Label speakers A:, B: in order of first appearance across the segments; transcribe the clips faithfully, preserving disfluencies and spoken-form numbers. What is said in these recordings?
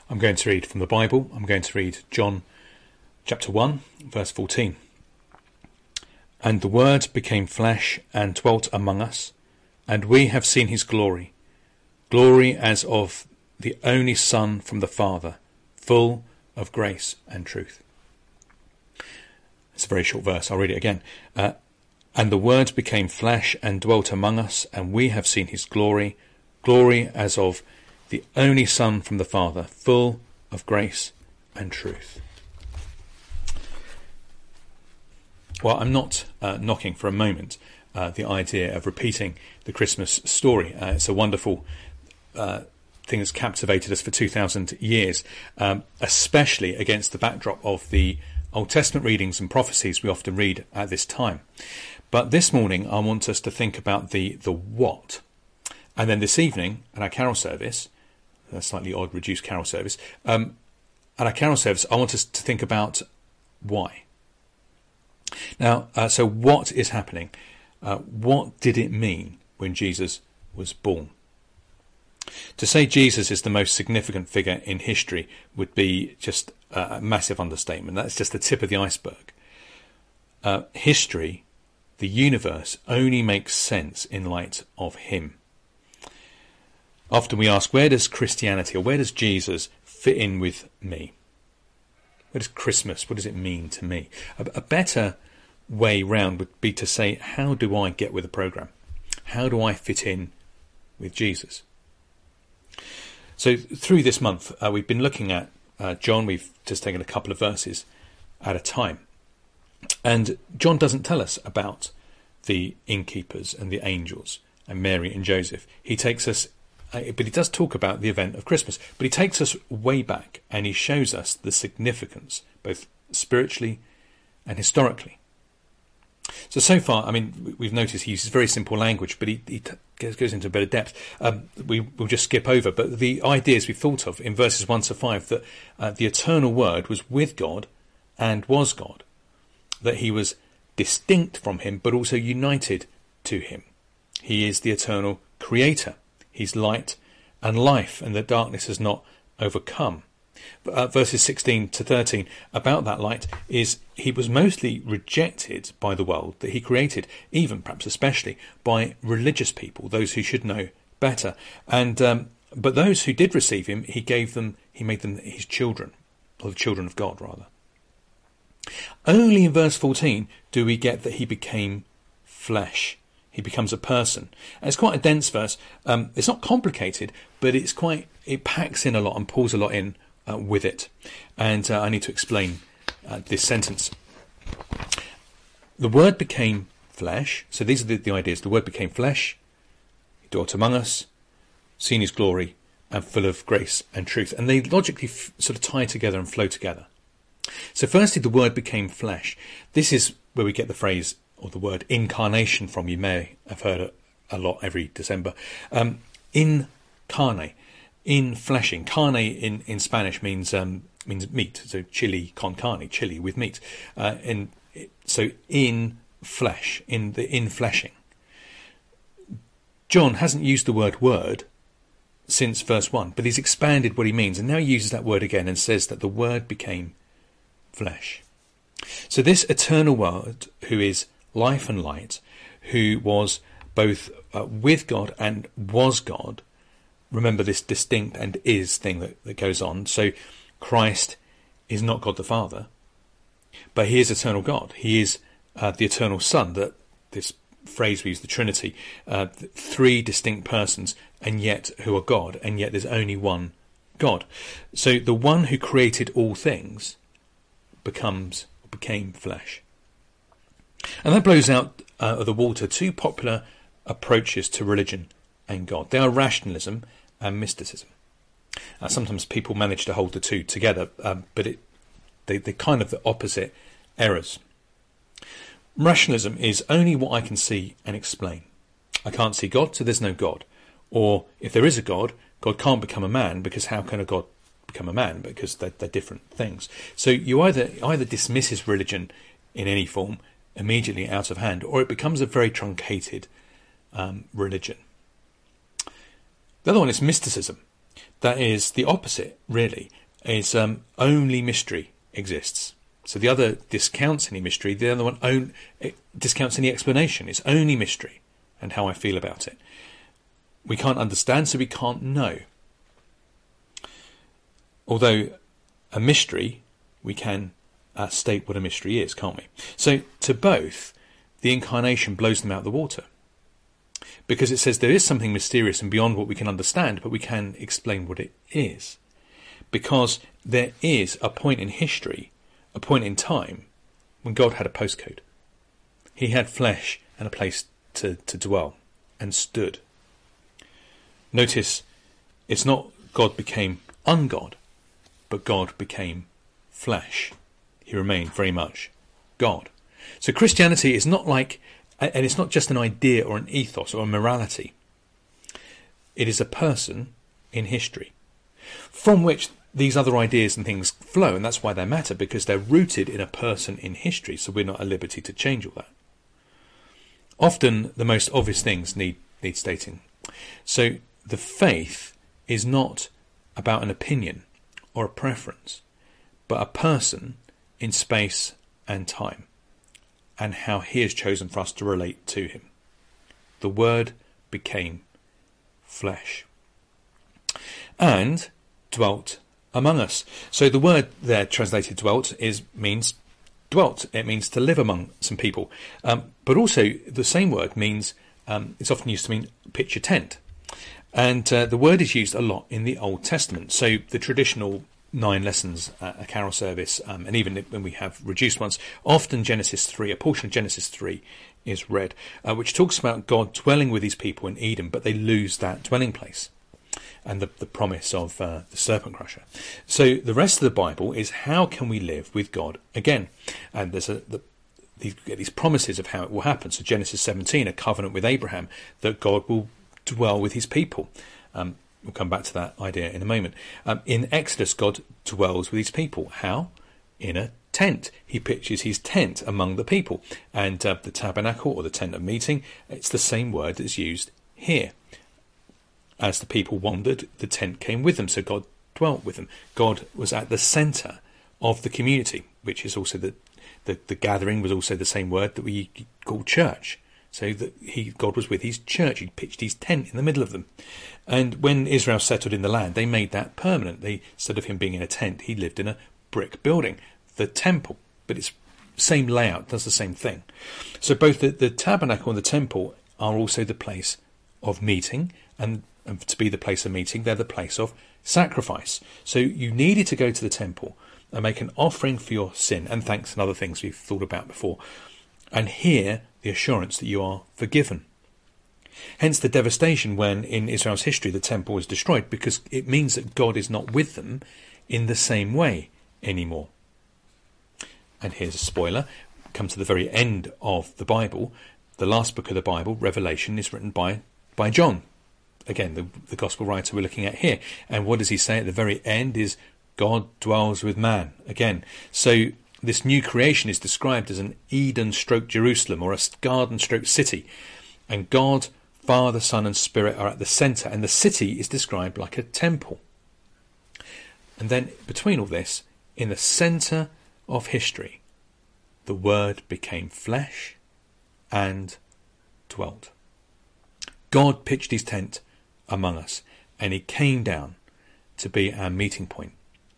A: I'm going to read from the Bible. I'm going to read John chapter one, verse fourteen. And the Word became flesh and dwelt among us, and we have seen his glory, glory as of the only Son from the Father, full of grace and truth. It's a very short verse. I'll read it again. Uh, and the Word became flesh and dwelt among us, and we have seen his glory, glory as of the only Son from the Father, full of grace and truth. Well, I'm not uh, knocking for a moment uh, the idea of repeating the Christmas story. Uh, it's a wonderful uh, thing that's captivated us for two thousand years, um, especially against the backdrop of the Old Testament readings and prophecies we often read at this time. But this morning, I want us to think about the, the what. And then this evening, at our carol service, a slightly odd reduced carol service, um, at our carol service, I want us to think about why. Now, uh, so what is happening? Uh, what did it mean when Jesus was born? To say Jesus is the most significant figure in history would be just a massive understatement. That's just the tip of the iceberg. Uh, history, the universe, only makes sense in light of him. Often we ask, where does Christianity or where does Jesus fit in with me? Where does Christmas, what does it mean to me? A, a better way round would be to say, how do I get with the programme? How do I fit in with Jesus? So through this month, uh, we've been looking at uh, John. We've just taken a couple of verses at a time. And John doesn't tell us about the innkeepers and the angels and Mary and Joseph. He takes us, uh, but he does talk about the event of Christmas. But he takes us way back and he shows us the significance, both spiritually and historically. So, so far, I mean, we've noticed he uses very simple language, but he, he goes into a bit of depth. Um, we, we'll just skip over. But the ideas we've thought of in verses one to five, that uh, the eternal Word was with God and was God, that he was distinct from him, but also united to him. He is the eternal Creator. He's light and life, and the darkness has not overcome. Uh, verses sixteen to thirteen about that light is he was mostly rejected by the world that he created, even perhaps especially by religious people, those who should know better. And um, but those who did receive him, he gave them, he made them his children, or the children of God rather. Only in verse fourteen do we get that he became flesh. He becomes a person. And it's quite a dense verse. Um, it's not complicated, but it's quite, it packs in a lot and pulls a lot in Uh, with it. And uh, I need to explain uh, this sentence. The Word became flesh. So these are the, the ideas. The Word became flesh. He dwelt among us, seen his glory, and full of grace and truth. And they logically f- sort of tie together and flow together. So firstly, the Word became flesh. This is where we get the phrase or the word incarnation from. You may have heard it a lot every December. Um, in carne. In fleshing. Carne in, in Spanish means um, means meat. So chili con carne, chili with meat. Uh, in, so in flesh, in the in fleshing. John hasn't used the word word since verse one, but he's expanded what he means, and now he uses that word again and says that the Word became flesh. So this eternal Word, who is life and light, who was both uh, with God and was God. Remember this distinct and is thing that, that goes on. So Christ is not God the Father, but he is eternal God. He is uh, the eternal Son. That this phrase we use, the Trinity, uh, three distinct persons, and yet who are God, and yet there's only one God. So the one who created all things becomes became flesh. And that blows out uh, of the water two popular approaches to religion and God. They are rationalism and mysticism. Uh, sometimes people manage to hold the two together, um, but it, they, they're kind of the opposite errors. Rationalism is only what I can see and explain. I can't see God, so there's no God. Or if there is a God, God can't become a man, because how can a God become a man? Because they're, they're different things. So you either either dismisses religion in any form immediately out of hand, or it becomes a very truncated um, religion. The other one is mysticism. That is the opposite, really, is um, only mystery exists. So the other discounts any mystery, the other one own, discounts any explanation. It's only mystery and how I feel about it. We can't understand, so we can't know. Although a mystery, we can uh, state what a mystery is, can't we? So to both, the incarnation blows them out of the water. Because it says there is something mysterious and beyond what we can understand, but we can explain what it is. Because there is a point in history, a point in time, when God had a postcode. He had flesh and a place to, to dwell, and stood. Notice, it's not God became ungod, but God became flesh. He remained very much God. So Christianity is not like, and it's not just an idea or an ethos or a morality. It is a person in history, from which these other ideas and things flow, and that's why they matter, because they're rooted in a person in history, so we're not at liberty to change all that. Often the most obvious things need, need stating. So the faith is not about an opinion or a preference, but a person in space and time, and how he has chosen for us to relate to him. The Word became flesh and dwelt among us. So the word there translated dwelt is means dwelt. It means to live among some people. Um, but also the same word means, um, it's often used to mean pitch a tent. And uh, the word is used a lot in the Old Testament. So the traditional nine lessons, uh, a carol service, um, and even when we have reduced ones, often Genesis three, a portion of Genesis three is read, uh, which talks about God dwelling with his people in Eden, but they lose that dwelling place and the, the promise of uh, the serpent crusher. So the rest of the Bible is how can we live with God again? And there's a the, these, these promises of how it will happen. So Genesis seventeen, a covenant with Abraham, that God will dwell with his people. Um, we'll come back to that idea in a moment. Um, in Exodus, God dwells with his people. How? In a tent. He pitches his tent among the people. And uh, the tabernacle, or the tent of meeting, it's the same word that's used here. As the people wandered, the tent came with them, so God dwelt with them. God was at the centre of the community, which is also the, the, the gathering was also the same word that we call church. So that he, God was with his church. He pitched his tent in the middle of them. And when Israel settled in the land, they made that permanent. They, instead of him being in a tent, he lived in a brick building, the temple. But it's same layout, does the same thing. So both the, the tabernacle and the temple are also the place of meeting, and And to be the place of meeting, they're the place of sacrifice. So you needed to go to the temple and make an offering for your sin and thanks and other things we've thought about before, and hear the assurance that you are forgiven. Hence the devastation when in Israel's history the temple was destroyed, because it means that God is not with them in the same way anymore. And here's a spoiler. Come to the very end of the Bible. The last book of the Bible, Revelation, is written by, by John. Again, the, the gospel writer we're looking at here. And what does he say at the very end is God dwells with man. Again, so this new creation is described as an Eden stroke Jerusalem, or a garden stroke city. And God, Father, Son and Spirit are at the centre, and the city is described like a temple. And then between all this, in the centre of history, the Word became flesh and dwelt. God pitched his tent among us, and he came down to be our meeting point.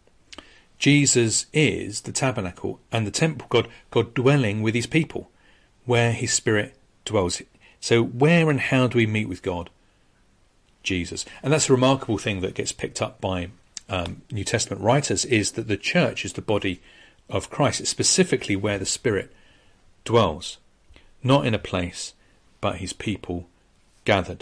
A: Jesus is the tabernacle and the temple, God, God dwelling with his people, where his Spirit dwells. So where and how do we meet with God? Jesus. And that's a remarkable thing that gets picked up by um, New Testament writers, is that the church is the body of Christ. It's specifically where the Spirit dwells, not in a place, but his people gathered.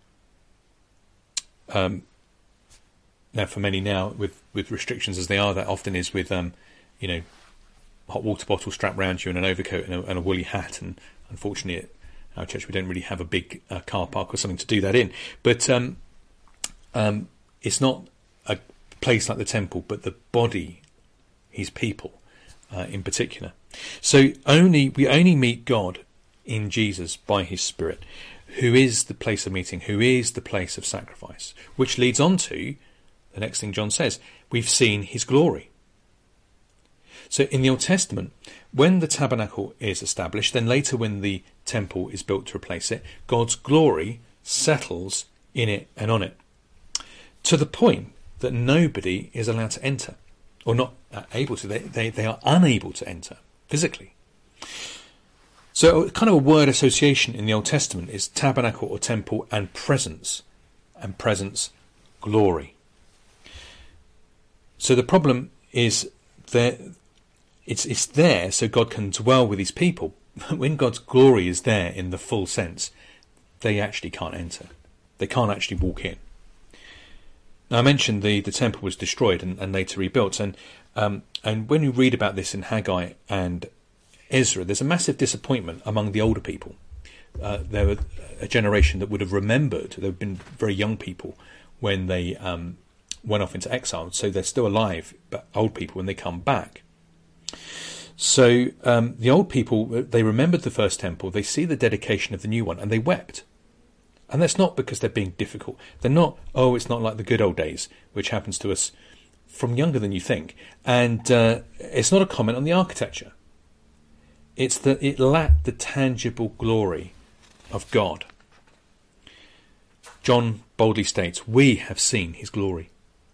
A: Um, now, for many now, with, with restrictions as they are, that often is with, um, you know, hot water bottle strapped around you and an overcoat and a, and a woolly hat. And unfortunately, at our church, we don't really have a big uh, car park or something to do that in. But um, um, it's not a place like the temple, but the body, his people uh, in particular. So only we only meet God in Jesus by his Spirit, who is the place of meeting, who is the place of sacrifice, which leads on to the next thing John says, we've seen his glory. So in the Old Testament, when the tabernacle is established, then later when the temple is built to replace it, God's glory settles in it and on it, to the point that nobody is allowed to enter, or not able to. They, they, they are unable to enter physically. So kind of a word association in the Old Testament is tabernacle or temple and presence, and presence, glory. So the problem is that it's, it's there so God can dwell with his people. When God's glory is there in the full sense, they actually can't enter. They can't actually walk in. Now, I mentioned the, the temple was destroyed and, and later rebuilt. And um, and when you read about this in Haggai and Ezra, there's a massive disappointment among the older people. Uh, there were a generation that would have remembered. There have been very young people when they um, went off into exile. So they're still alive, but old people when they come back. So um, the old people, they remembered the first temple. They see the dedication of the new one and they wept. And that's not because they're being difficult. They're not, oh, it's not like the good old days, which happens to us from younger than you think. And uh, it's not a comment on the architecture. It's that it lacked the tangible glory of God. John boldly states, we have seen his glory.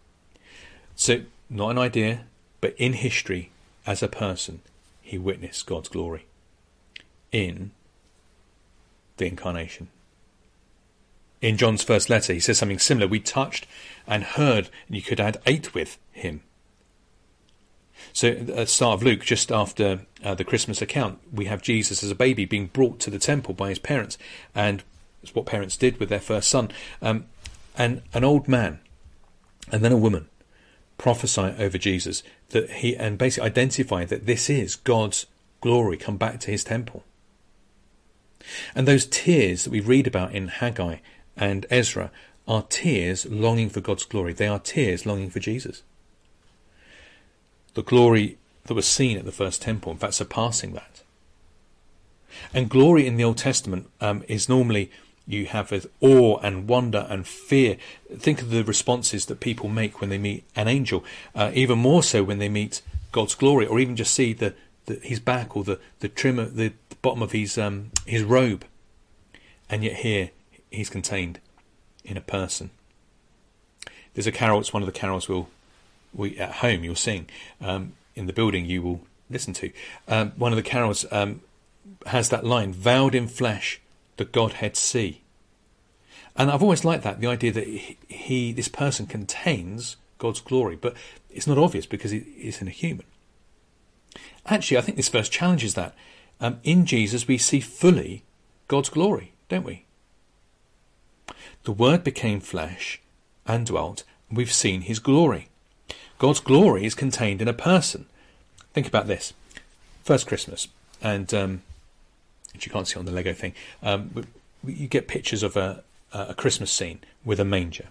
A: So, not an idea, but in history, as a person, he witnessed God's glory in the incarnation. In John's first letter, he says something similar. We touched and heard, and you could add ate with him. So at the start of Luke, just after uh, the Christmas account, we have Jesus as a baby being brought to the temple by his parents. And it's what parents did with their first son. Um, and an old man and then a woman prophesy over Jesus that he and basically identify that this is God's glory come back to his temple. And those tears that we read about in Haggai and Ezra are tears longing for God's glory. They are tears longing for Jesus. The glory that was seen at the first temple, in fact, surpassing that. And glory in the Old Testament um, is normally you have with awe and wonder and fear. Think of the responses that people make when they meet an angel, uh, even more so when they meet God's glory, or even just see the, the his back or the the trim of the, the bottom of his um his robe, and yet here he's contained in a person. There's a carol. It's one of the carols we'll we at home you'll sing um, in the building you will listen to. Um, one of the carols um, has that line, "Vowed in flesh, the Godhead see." And I've always liked that, the idea that he, he this person contains God's glory, but it's not obvious because he isn't a human. Actually, I think this verse challenges that. Um, in Jesus, we see fully God's glory, don't we? The Word became flesh and dwelt, and we've seen his glory. God's glory is contained in a person. Think about this. First Christmas, and um, which you can't see on the Lego thing, um, you get pictures of a, a Christmas scene with a manger.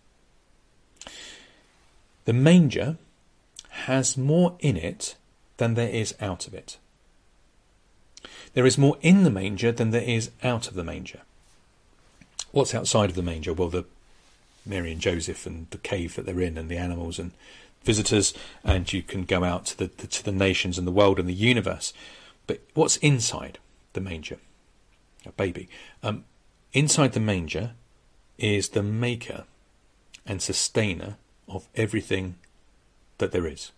A: The manger has more in it than there is out of it. There is more in the manger than there is out of the manger. What's outside of the manger? Well, the Mary and Joseph and the cave that they're in and the animals and visitors, and you can go out to the, the to the nations and the world and the universe. But what's inside the manger? A baby. Um, inside the manger is the maker and sustainer of everything that there is.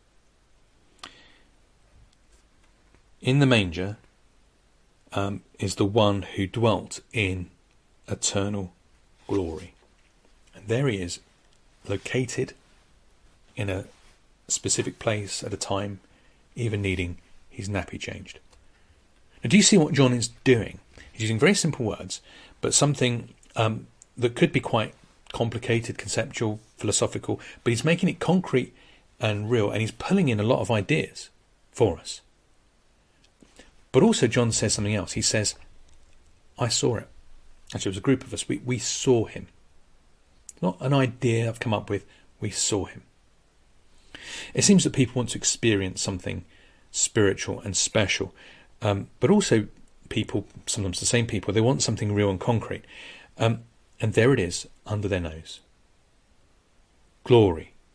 A: In the manger um, is the one who dwelt in eternal glory. And there he is, located in a specific place at a time, even needing his nappy changed. Now, do you see what John is doing? He's using very simple words, but something um, that could be quite complicated, conceptual, philosophical, but he's making it concrete and real, and he's pulling in a lot of ideas for us. But also John says something else. He says, I saw it. Actually, it was a group of us. We, we saw him. Not an idea I've come up with. We saw him. It seems that people want to experience something spiritual and special. Um, but also people, sometimes the same people, they want something real and concrete. Um, and there it is, under their nose. Glory,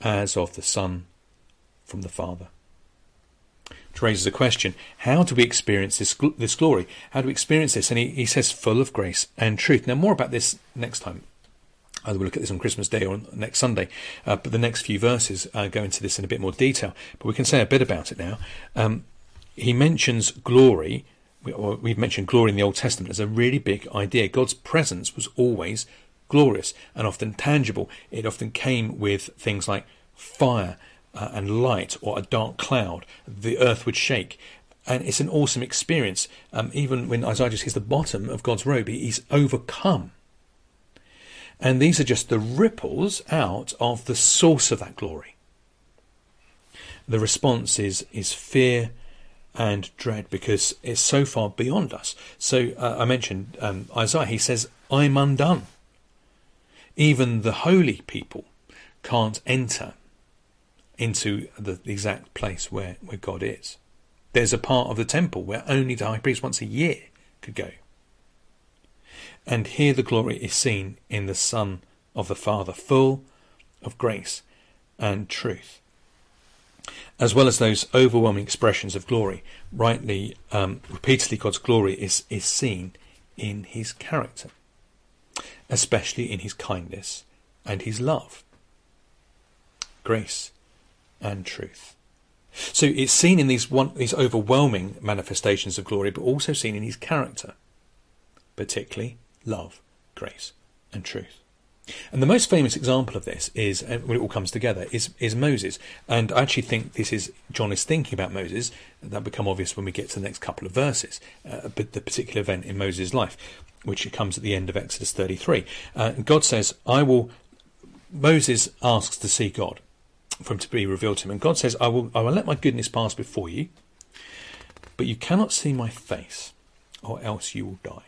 A: as of the Son from the Father. Which raises a question: how do we experience this this glory? How do we experience this? And he, he says, full of grace and truth. Now, more about this next time. Either we'll look at this on Christmas Day or next Sunday, uh, but the next few verses uh, go into this in a bit more detail. But we can say a bit about it now. Um, he mentions glory. We, or we've mentioned glory in the Old Testament as a really big idea. God's presence was always glorious and often tangible. It often came with things like fire uh, and light, or a dark cloud. The earth would shake. And it's an awesome experience. Um, even when Isaiah just hits the bottom of God's robe, he's overcome. And these are just the ripples out of the source of that glory. The response is, is fear and dread, because it's so far beyond us. So uh, I mentioned um, Isaiah. He says, I'm undone. Even the holy people can't enter into the, the exact place where, where God is. There's a part of the temple where only the high priest once a year could go. And here the glory is seen in the Son of the Father, full of grace and truth. As well as those overwhelming expressions of glory, rightly, um, repeatedly God's glory is, is seen in his character, especially in his kindness and his love. Grace and truth. So it's seen in these one, these overwhelming manifestations of glory, but also seen in his character, particularly love, grace and truth. And the most famous example of this is, when it all comes together, is, is Moses. And I actually think this is, John is thinking about Moses. That'll become obvious when we get to the next couple of verses, uh, but the particular event in Moses' life, which comes at the end of Exodus thirty-three. Uh, God says, I will, Moses asks to see God, for him to be revealed to him. And God says, I will, I will let my goodness pass before you, but you cannot see my face, or else you will die.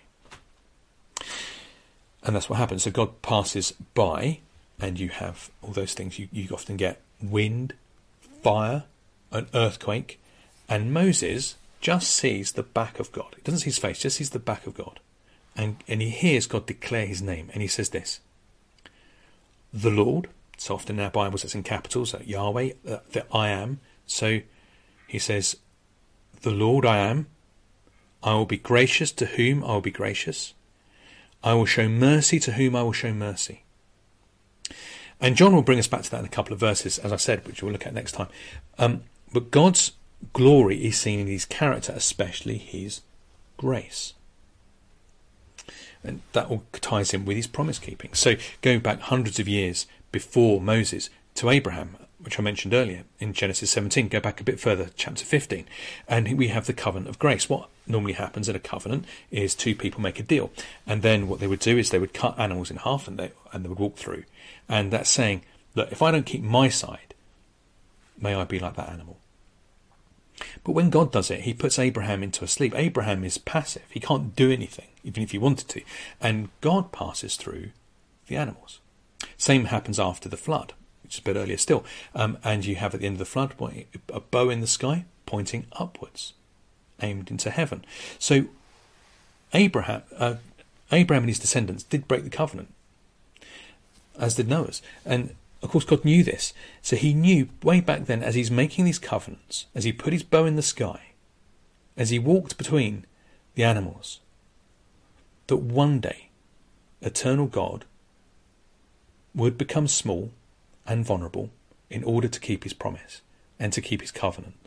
A: And that's what happens. So God passes by, and you have all those things. You, you often get wind, fire, an earthquake, and Moses just sees the back of God. He doesn't see his face, just sees the back of God. And, and he hears God declare his name, and he says this, the Lord. So often in our Bibles it's in capitals, so Yahweh, uh, the I am. So he says, the Lord I am. I will be gracious to whom I will be gracious. I will show mercy to whom I will show mercy. And John will bring us back to that in a couple of verses, as I said, which we'll look at next time. Um, but God's glory is seen in his character, especially his grace. And that all ties in with his promise keeping. So going back hundreds of years before Moses to Abraham, which I mentioned earlier in Genesis seventeen, go back a bit further, chapter fifteen, and we have the covenant of grace. What normally happens in a covenant is two people make a deal, and then what they would do is they would cut animals in half and they, and they would walk through. And that's saying, look, if I don't keep my side, may I be like that animal. But when God does it, he puts Abraham into a sleep. Abraham is passive. He can't do anything, even if he wanted to. And God passes through the animals. Same happens after the flood, which is a bit earlier still. Um, and you have at the end of the flood a bow in the sky pointing upwards, aimed into heaven. So Abraham, uh, Abraham and his descendants did break the covenant, as did Noah's. And of course God knew this. So he knew way back then, as he's making these covenants, as he put his bow in the sky, as he walked between the animals, that one day eternal God would become small and vulnerable in order to keep his promise and to keep his covenant.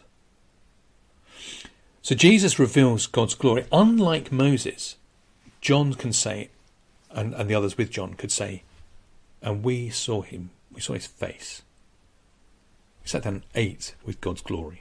A: So Jesus reveals God's glory. Unlike Moses, John can say, and, and the others with John could say, and we saw him, we saw his face. We sat down and ate with God's glory.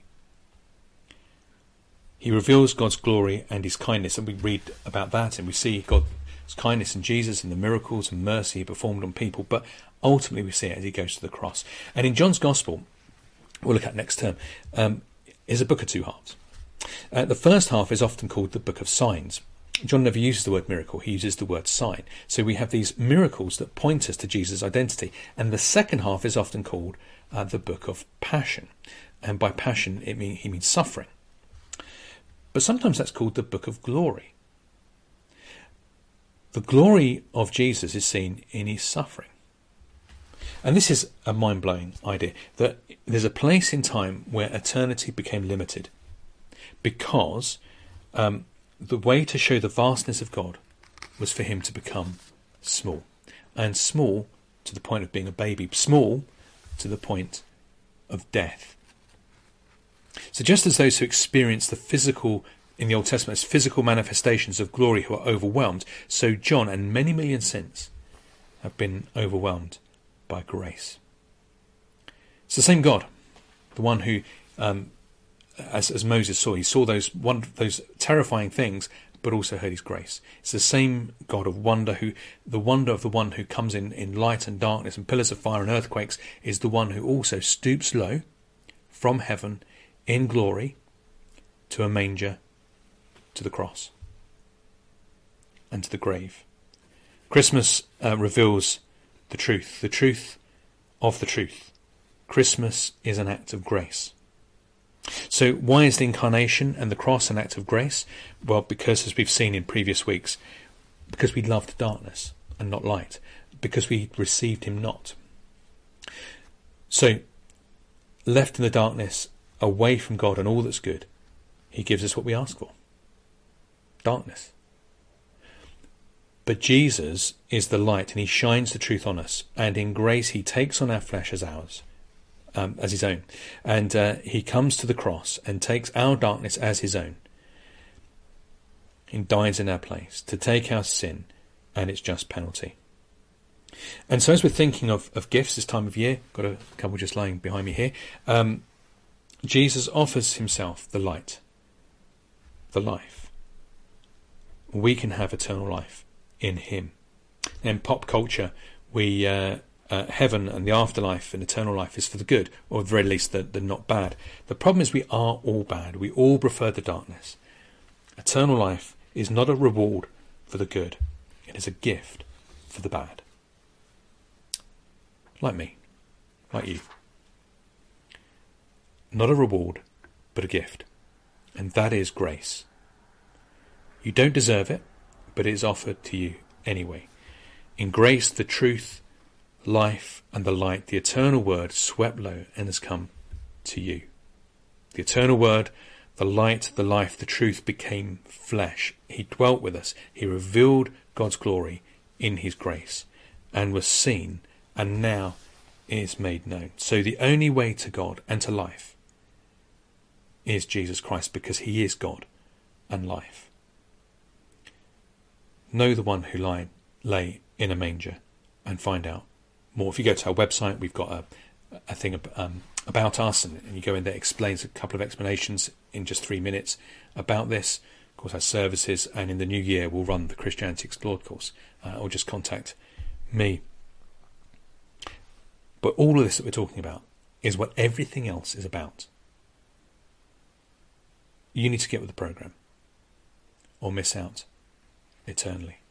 A: He reveals God's glory and his kindness, and we read about that and we see God's kindness in Jesus and the miracles and mercy he performed on people, but ultimately we see it as he goes to the cross. And in John's Gospel, we'll look at next term, um, is a book of two halves. Uh, the first half is often called the book of signs. John never uses the word miracle, he uses the word sign. So we have these miracles that point us to Jesus' identity. And the second half is often called uh, the book of passion. And by passion, it mean, he means suffering. But sometimes that's called the book of glory. The glory of Jesus is seen in his suffering. And this is a mind-blowing idea, that there's a place in time where eternity became limited because um, the way to show the vastness of God was for him to become small. And small to the point of being a baby. Small to the point of death. So just as those who experience the physical, in the Old Testament, as physical manifestations of glory who are overwhelmed, so John and many millions since have been overwhelmed by grace. It's the same God, the one who, um, as, as Moses saw, he saw those one, those terrifying things, but also heard his grace. It's the same God of wonder, who the wonder of the one who comes in, in light and darkness and pillars of fire and earthquakes is the one who also stoops low from heaven in glory to a manger, to the cross, and to the grave. Christmas uh, reveals the truth, the truth of the truth. Christmas is an act of grace. So why is the incarnation and the cross an act of grace? Well, because, as we've seen in previous weeks, because we loved darkness and not light, because we received him not. So, left in the darkness, away from God and all that's good, he gives us what we ask for. Darkness. But Jesus is the light, and he shines the truth on us, and in grace he takes on our flesh as ours, um, as his own, and uh, he comes to the cross and takes our darkness as his own, and dies in our place to take our sin and its just penalty. And so as we're thinking of, of gifts this time of year, got a couple just lying behind me here, um, Jesus offers himself the light, the life. We can have eternal life in him. In pop culture, we uh, uh, heaven and the afterlife and eternal life is for the good, or at the very least the, the not bad. The problem is we are all bad. We all prefer the darkness. Eternal life is not a reward for the good. It is a gift for the bad. Like me, like you. Not a reward, but a gift. And that is grace. You don't deserve it, but it is offered to you anyway. In grace, the truth, life, and the light, the eternal word swept low and has come to you. The eternal word, the light, the life, the truth became flesh. He dwelt with us. He revealed God's glory in his grace and was seen, and now is made known. So the only way to God and to life is Jesus Christ, because he is God and life. Know the one who lie, lay in a manger and find out more. If you go to our website, we've got a, a thing um, about us, and, and you go in there, it explains a couple of explanations in just three minutes about this. Of course, our services, and in the new year we'll run the Christianity Explored course, uh, or just contact me. But all of this that we're talking about is what everything else is about. You need to get with the program or miss out eternally.